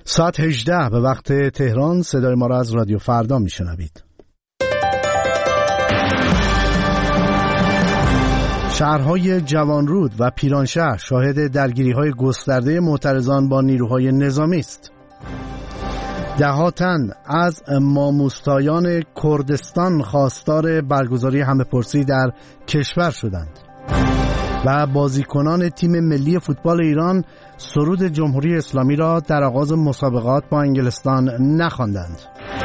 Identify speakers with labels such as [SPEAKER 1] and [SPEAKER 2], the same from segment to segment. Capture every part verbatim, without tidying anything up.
[SPEAKER 1] ساعت هجده به وقت تهران. صدای ما را از رادیو فردا میشنوید. شهرهای جوانرود و پیرانشهر شاهد درگیری‌های گسترده معترضان با نیروهای نظامی است. ده‌ها تن از ماموستایان کردستان خواستار برگزاری همه‌پرسی در کشور شدند و بازیکنان تیم ملی فوتبال ایران سرود جمهوری اسلامی را در آغاز مسابقات با انگلستان نخواندند.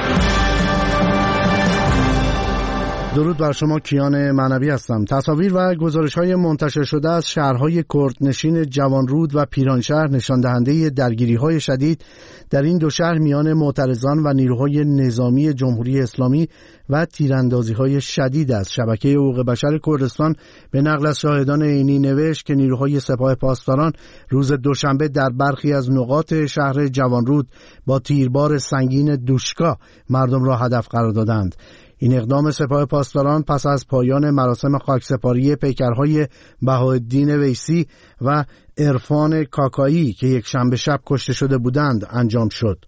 [SPEAKER 1] درود بر شما، کیان معنوی هستم. تصاویر و گزارش‌های منتشر شده از شهرهای کردنشین جوانرود و پیرانشهر نشان دهنده درگیری‌های شدید در این دو شهر میان معترضان و نیروهای نظامی جمهوری اسلامی و تیراندازی‌های شدید است. شبکه حقوق بشر کردستان به نقل از شاهدان عینی نوشت که نیروهای سپاه پاسداران روز دوشنبه در برخی از نقاط شهر جوانرود با تیربار سنگین دوشکا مردم را هدف قرار دادند. این اقدام سپاه پاسداران پس از پایان مراسم خاکسپاری پیکرهای بهاءالدین ویسی و عرفان کاکایی که یک شنبه شب کشته شده بودند انجام شد.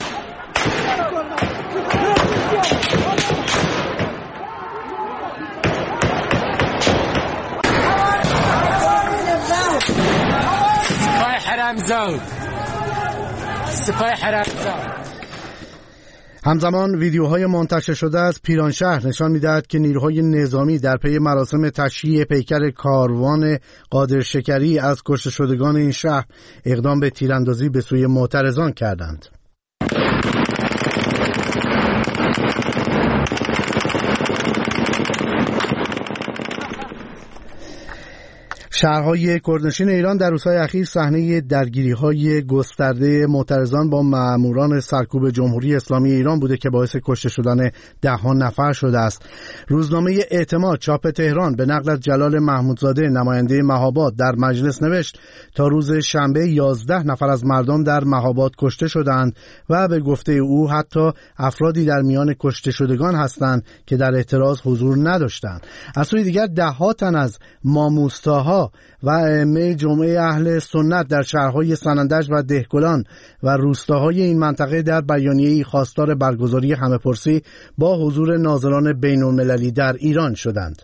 [SPEAKER 2] سپاه حرامزاد سپاه حرامزاد
[SPEAKER 1] همزمان ویدیوهای منتشر شده از پیرانشهر نشان می‌دهد که نیروهای نظامی در پی مراسم تشییع پیکر کاروان قادر شکری از کشته شدگان این شهر اقدام به تیراندازی به سوی معترضان کردند. شهرهای کردنشین ایران در روزهای اخیر صحنه درگیری‌های گسترده معترضان با ماموران سرکوب جمهوری اسلامی ایران بوده که باعث کشته شدن ده‌ها نفر شده است. روزنامه اعتماد چاپ تهران به نقل از جلال محمودزاده نماینده مهاباد در مجلس نوشت تا روز شنبه یازده نفر از مردم در مهاباد کشته شدند و به گفته او حتی افرادی در میان کشته شدگان هستند که در اعتراض حضور نداشتند. از سوی دیگر ده‌ها تن از ماموستاها و ائمه جمعه اهل سنت در شهرهای سنندج و دهقلان و روستاهای این منطقه در بیانیه‌ای خواستار برگزاری همه‌پرسی با حضور ناظران بین‌المللی در ایران شدند.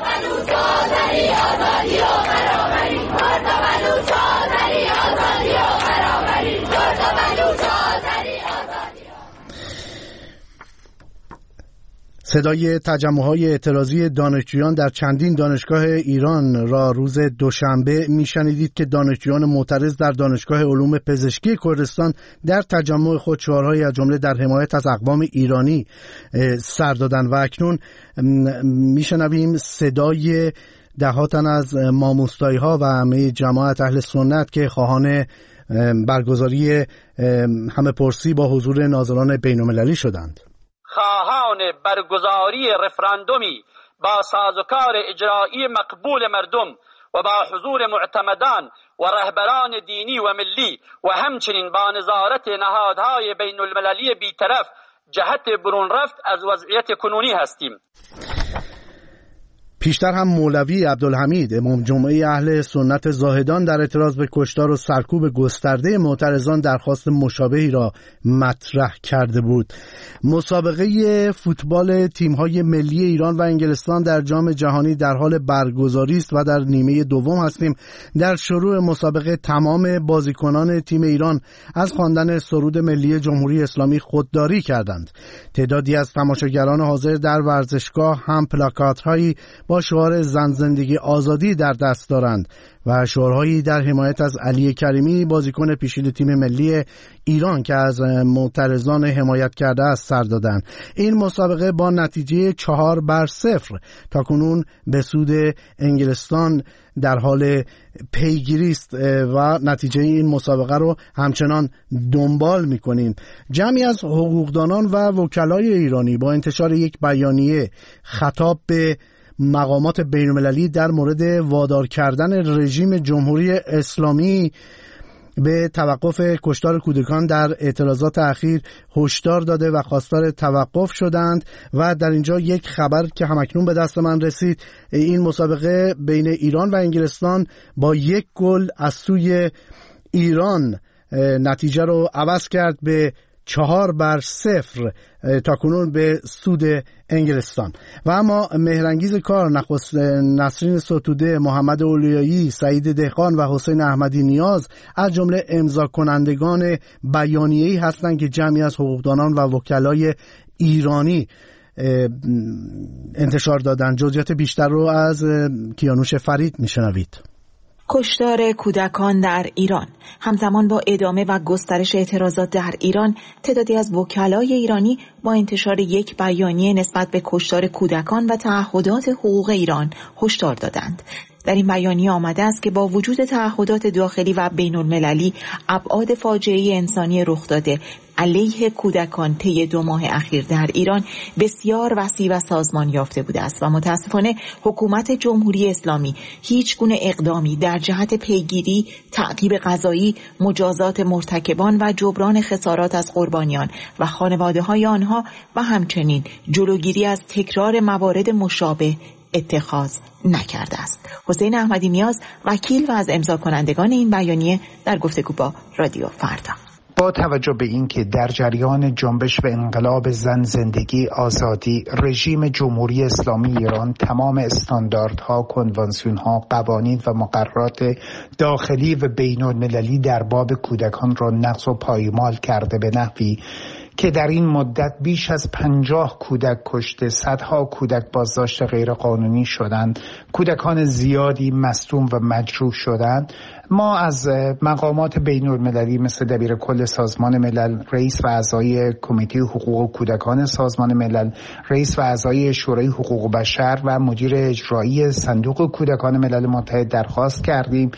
[SPEAKER 1] صدای تجمع‌های اعتراضی دانشجویان در چندین دانشگاه ایران را روز دوشنبه می‌شنیدید که دانشجویان معترض در دانشگاه علوم پزشکی کردستان در تجمع خود شعارهایی از جمله در حمایت از اقوام ایرانی سر دادند و اکنون می‌شنویم صدای ده‌ها تن از ماموستایی‌ها و همه جماعت اهل سنت که خواهان برگزاری همه‌پرسی با حضور ناظران بین‌المللی شدند.
[SPEAKER 3] خواهان برگزاری رفراندومی با سازوکار اجرایی مقبول مردم و با حضور معتمدان و رهبران دینی و ملی و همچنین با نظارت نهادهای بین المللی بیطرف جهت برون رفت از وضعیت کنونی هستیم.
[SPEAKER 1] پیشتر هم مولوی عبدالحمید امام جمعه اهل سنت زاهدان در اعتراض به کشتار و سرکوب گسترده معترضان درخواست مشابهی را مطرح کرده بود. مسابقه فوتبال تیم‌های ملی ایران و انگلستان در جام جهانی در حال برگزاری است و در نیمه دوم هستیم. در شروع مسابقه تمام بازیکنان تیم ایران از خواندن سرود ملی جمهوری اسلامی خودداری کردند. تعدادی از تماشاگران حاضر در ورزشگاه هم پلاکات‌هایی با شعار زن زندگی آزادی در دست دارند و شعارهایی در حمایت از علی کریمی بازیکن پیشین تیم ملی ایران که از معترضان حمایت کرده است سر دادند. این مسابقه با نتیجه چهار بر صفر تاکنون به سود انگلستان در حال پیگیری است و نتیجه این مسابقه رو همچنان دنبال می‌کنیم. جمعی از حقوقدانان و وکلای ایرانی با انتشار یک بیانیه خطاب به مقامات بین‌المللی در مورد وادار کردن رژیم جمهوری اسلامی به توقف کشتار کودکان در اعتراضات اخیر هشدار داده و خواستار توقف شدند. و در اینجا یک خبر که همکنون به دست من رسید، این مسابقه بین ایران و انگلستان با یک گل از سوی ایران نتیجه رو عوض کرد به چهار بر صفر تاکنون به سود انگلستان. و اما مهرانگیز کار نخست نسرین ستوده، محمد اولیایی، سعید دهقان و حسین احمدی نیاز از جمله امضا کنندگان بیانیه‌ای هستند که جمعی از حقوقدانان و وکلای ایرانی انتشار دادن. جزئیات بیشتر رو از کیانوش فرید میشنوید.
[SPEAKER 4] کشتار کودکان در ایران. همزمان با ادامه و گسترش اعتراضات در ایران، تعدادی از وکلای ایرانی با انتشار یک بیانیه نسبت به کشتار کودکان و تعهدات حقوق ایران هشدار دادند. در این بیانیه آمده است که با وجود تعهدات داخلی و بین المللی، ابعاد فاجعه انسانی رخ داده علیه کودکان طی دو ماه اخیر در ایران بسیار وسیع و سازمان یافته بوده است و متاسفانه حکومت جمهوری اسلامی هیچ گونه اقدامی در جهت پیگیری، تعقیب قضایی، مجازات مرتکبان و جبران خسارات از قربانیان و خانواده‌های آنها و همچنین جلوگیری از تکرار موارد مشابه اتخاذ نکرده است. حسین احمدی نیاز، وکیل و از امضا کنندگان این بیانیه، در گفتگو با رادیو فردا:
[SPEAKER 5] با توجه به اینکه در جریان جنبش و انقلاب زن، زندگی، آزادی، رژیم جمهوری اسلامی ایران تمام استانداردها، کنوانسیونها، قوانین و مقررات داخلی و بین المللی در باب کودکان را نقض و پایمال کرده به نحوی که در این مدت بیش از پنجاه کودک کشته، صدها کودک بازداشت غیرقانونی شدند، کودکان زیادی مصدوم و مجروح شدند، ما از مقامات بین المللی مثل دبیر کل سازمان ملل، رئیس و اعضای کمیته حقوق کودکان سازمان ملل، رئیس و اعضای شورای حقوق بشر و مدیر اجرایی صندوق کودکان ملل متحد درخواست کردیم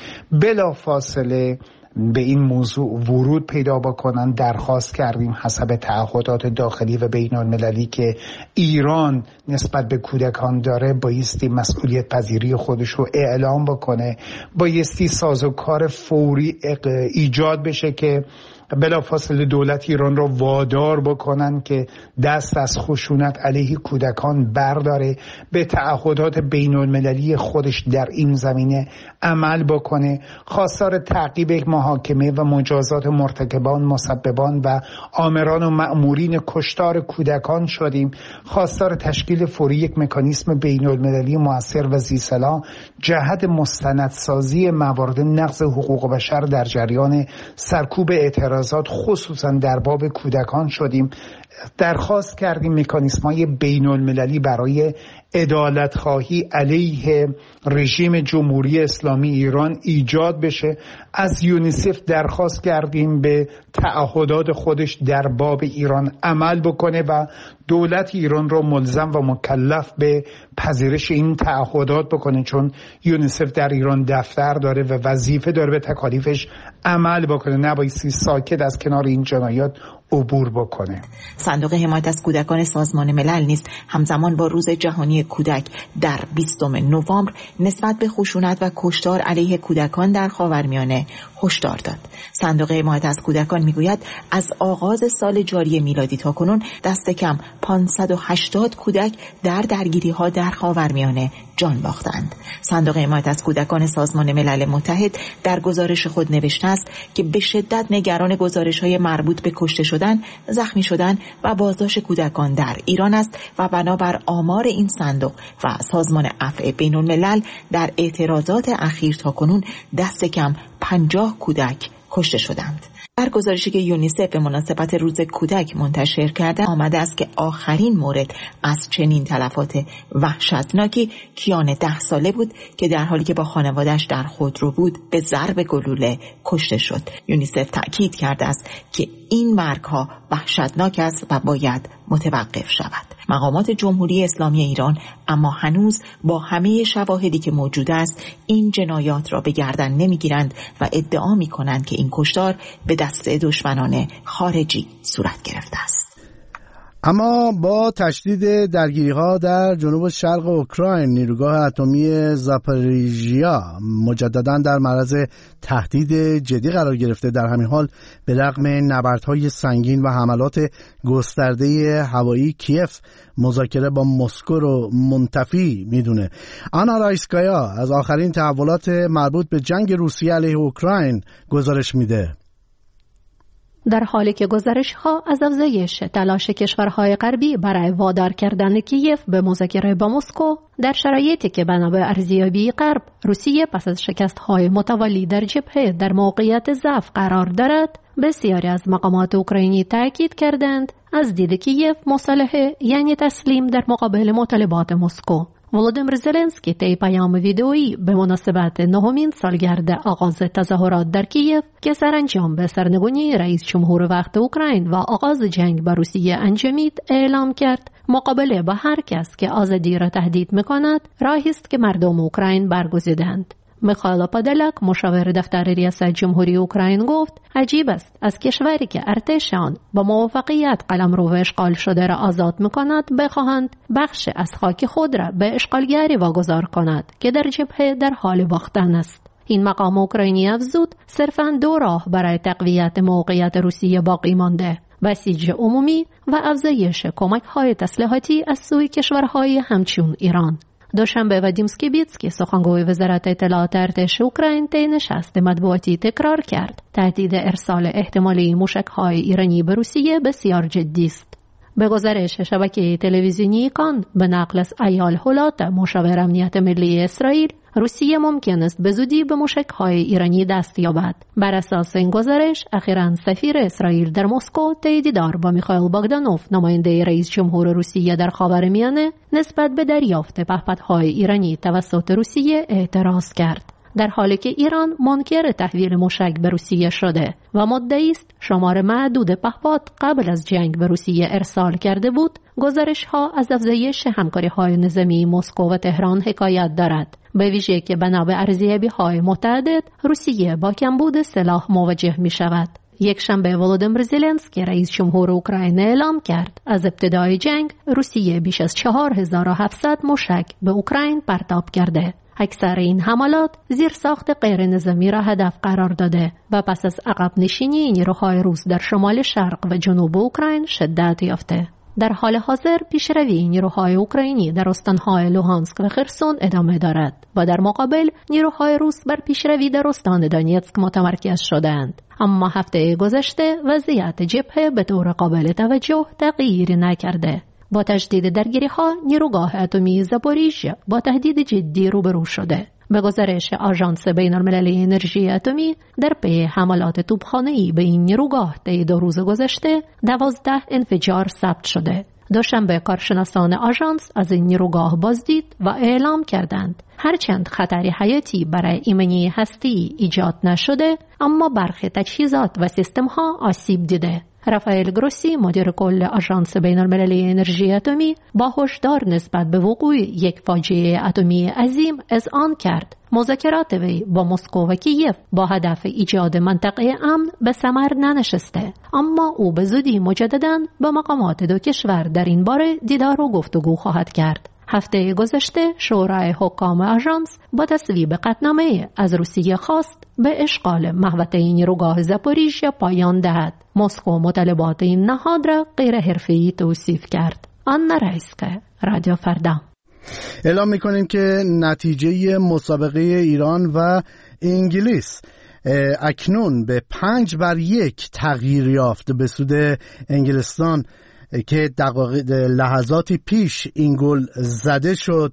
[SPEAKER 5] بلافاصله به این موضوع ورود پیدا بکنن. درخواست کردیم حسب تعهدات داخلی و بین المللی که ایران نسبت به کودکان داره بایستی مسئولیت پذیری خودش رو اعلام بکنه، بایستی سازوکار فوری ایجاد بشه که بلافاصله دولت ایران را وادار بکنن که دست از خشونت علیه کودکان برداره، به تعهدات بین المللی خودش در این زمینه عمل بکنه، خواستار تعقیب محاکمه و مجازات مرتکبان، مسببان و آمران و مأمورین کشتار کودکان شدیم، خواستار تشکیل فوری یک مکانیزم بین المللی مؤثر و ذی‌صلاح جهت مستندسازی موارد نقض حقوق بشر در جریان سرکوب اعتراضات خصوصا در باب کودکان شدیم. درخواست کردیم مکانیزم‌های بین المللی برای عدالت خواهی علیه رژیم جمهوری اسلامی ایران ایجاد بشه. از یونیسف درخواست کردیم به تعهدات خودش در باب ایران عمل بکنه و دولت ایران رو ملزم و مکلف به پذیرش این تعهدات بکنه، چون یونیسف در ایران دفتر داره و وظیفه داره به تکالیفش عمل بکنه، نبایستی ساکت از کنار این جنایات عبور بکنه.
[SPEAKER 4] صندوق حمایت از کودکان سازمان ملل نیز همزمان با روز جهانی کودک در بیستم نوامبر نسبت به خشونت و کشتار علیه کودکان در خاورمیانه هشدار داد. صندوق حمایت از کودکان میگوید از آغاز سال جاری میلادی تا کنون دست کم پانصد و هشتاد کودک در درگیری‌ها در خاورمیانه جان باختند. صندوق حمایت از کودکان سازمان ملل متحد در گزارش خود نوشته است که به شدت نگران گزارش‌های مربوط به کشته شدن، زخمی شدن و بازداشت کودکان در ایران است و بنابر آمار این صندوق و سازمان عفو بین الملل در اعتراضات اخیر تا کنون دست کم پنجاه کودک کشته شدند. در گزارشی که یونیسف به مناسبت روز کودک منتشر کرده آمده است که آخرین مورد از چنین تلفات وحشتناکی کیان ده ساله بود که در حالی که با خانواده‌اش در خودرو بود به ضرب گلوله کشته شد. یونیسف تأکید کرده است که این مرگ‌ها وحشتناک است و باید متوقف شود. مقامات جمهوری اسلامی ایران اما هنوز با همه شواهدی که موجود است این جنایات را به گردن نمیگیرند و ادعا می‌کنند که این کشتار به دست دشمنان خارجی صورت گرفته است.
[SPEAKER 1] اما با تشدید درگیری‌ها در جنوب شرق اوکراین، نیروگاه اتمی زاپاریژیا مجدداً در معرض تهدید جدی قرار گرفته. در همین حال به رغم نبردهای سنگین و حملات گسترده هوایی، کیف مذاکره با مسکو رو منتفی میدونه. آنا رایسکایا از آخرین تحولات مربوط به جنگ روسیه علیه اوکراین گزارش میده.
[SPEAKER 6] در حالی که گزارش‌ها از افزایش تلاش کشورهای غربی برای وادار کردن کیف به مذاکره با مسکو در شرایطی که بنا به ارزیابی غرب روسیه پس از شکست‌های متوالی در جبهه در موقعیت ضعف قرار دارد، بسیاری از مقامات اوکراینی تاکید کردند از دید کیف مصالحه یعنی تسلیم در مقابل مطالبات مسکو. ولودیمیر زلنسکی طی پیام ویدئویی به مناسبت نهمین سالگرد آغاز تظاهرات در کیف که سرانجام به سرنگونی رئیس جمهور وقت اوکراین و آغاز جنگ با روسیه انجامید اعلام کرد مقابله با هر کس که آزادی را تهدید می‌کند راهی است که مردم اوکراین برگزیدند. میخائیل پادلک مشاور دفتر ریاست جمهوری اوکراین گفت عجیب است از کشوری که ارتش آن با موافقیت قلمرو اشغال شده را آزاد میکند بخواهند بخش از خاک خود را به اشغالگری واگذار کند که در جبهه در حال باختن است. این مقام اوکراینی افزود صرفاً دو راه برای تقویت موقعیت روسیه باقی مانده: بسیج عمومی و افزایش کمک‌های تسلیحاتی از سوی کشورهای همچون ایران. دوشنبه وادیم اسکیبیتسکی سخنگوی وزارت اطلاعات ارتش اوکراین طی نشست مطبوعاتی تکرار کرد تهدید ارسال احتمالی موشک‌های ایرانی به روسیه بسیار جدی است. به گزارش شبکه تلویزیونی کان به نقل از ایال هولات مشاور امنیت ملی اسرائیل، روسیه ممکن است به زودی به موشک‌های ایرانی دست یابد. بر اساس این گزارش اخیراً سفیر اسرائیل در مسکو طی دیدار با میخائیل باگدانوف نماینده رئیس جمهور روسیه در خاورمیانه نسبت به دریافت پهپادهای ایرانی توسط روسیه اعتراض کرد، در حالی که ایران منکر تحویل موشک به روسیه شده و مدعی است شمار معدود پهپاد قبل از جنگ به روسیه ارسال کرده بود. گزارش‌ها از افزایش همکاری‌های نظامی مسکو و تهران حکایت دارد، به ویژه که بنا به ارزیابی‌های متعدد روسیه با کمبود سلاح مواجه می‌شود. یک شنبه ولودیمیر زلنسکی رئیس جمهور اوکراین اعلام کرد از ابتدای جنگ روسیه بیش از چهار هزار و هفتصد موشک به اوکراین پرتاب کرده. اکثر این حملات زیر ساخت غیر نظامی را هدف قرار داده و پس از عقب نشینی نیروهای روس در شمال شرق و جنوب اوکراین شدت یافته. در حال حاضر پیشروی نیروهای اوکراینی در استانهای لوهانسک و خرسون ادامه دارد و در مقابل نیروهای روس بر پیشروی در استان دانیتسک متمرکز شدند. اما هفته گذشته وضعیت جبهه به طور قابل توجه تغییری نکرده. با تجدید درگیری‌ها نیروگاه اتمی زاپوریژیا با تهدید جدی روبرو شده. به گزارش آژانس بین‌المللی انرژی اتمی در پی حملات توپخانه‌ای به این نیروگاه طی دو روز گذشته دوازده انفجار ثبت شده. دوشنبه کارشناسان آژانس از این نیروگاه بازدید و اعلام کردند هرچند خطری حیاتی برای ایمنی هستی ایجاد نشده، اما برخی تجهیزات و سیستم‌ها آسیب دیده. رافائل گروسی مدیر کل آژانس بین‌المللی انرژی اتمی با هشدار نسبت به وقوع یک فاجعه اتمی عظیم اذعان کرد مذاکرات وی با مسکو و کیف با هدف ایجاد منطقه امن به ثمر ننشسته، اما او به زودی مجدداً با مقامات دو کشور در این باره دیدار و گفتگو خواهد کرد. هفته گذشته شورای حکام آژانس با تصویب قطعنامه از روسیه خواست به اشغال محوطه نیروگاه زاپوریژیا پایان دهد. مسکو مطالبات این نهاد را غیر حرفه‌ای توصیف کرد. آنا رایسکا، رادیو فردا.
[SPEAKER 1] اعلام می‌کنیم که نتیجه مسابقه ایران و انگلیس اکنون به پنج بر یک تغییر یافت به سود انگلستان که دقایق لحظاتی پیش این گل زده شد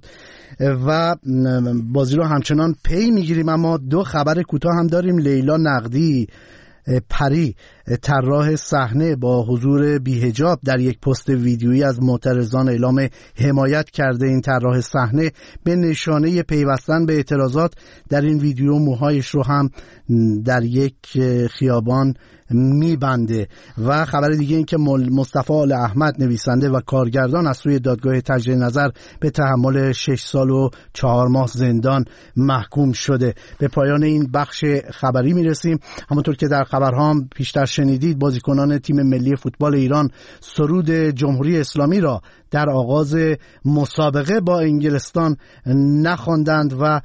[SPEAKER 1] و بازی رو همچنان پی میگیریم. اما دو خبر کوتاه هم داریم. لیلا نقدی پری طراح صحنه با حضور بی‌حجاب در یک پست ویدیویی از معترضان اعلام حمایت کرده. این طراح صحنه به نشانه پیوستن به اعتراضات در این ویدیو موهایش رو هم در یک خیابان میبنده. و خبر دیگه این که مصطفی آل احمد نویسنده و کارگردان از سوی دادگاه تجدید نظر به تحمل شش سال و چهار ماه زندان محکوم شده. به پایان این بخش خبری میرسیم. همونطور که در خبرها هم پیشتر شنیدید بازیکنان تیم ملی فوتبال ایران سرود جمهوری اسلامی را در آغاز مسابقه با انگلستان نخواندند و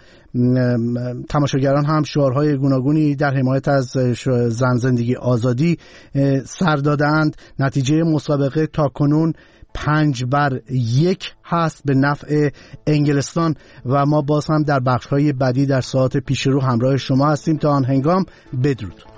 [SPEAKER 1] تماشاگران هم شعارهای گوناگونی در حمایت از زن زندگی آزادی سر دادند. نتیجه مسابقه تاکنون پنج بر یک هست به نفع انگلستان و ما باز هم در بخش‌های بعدی در ساعات پیش رو همراه شما هستیم. تا آن هنگام بدرود.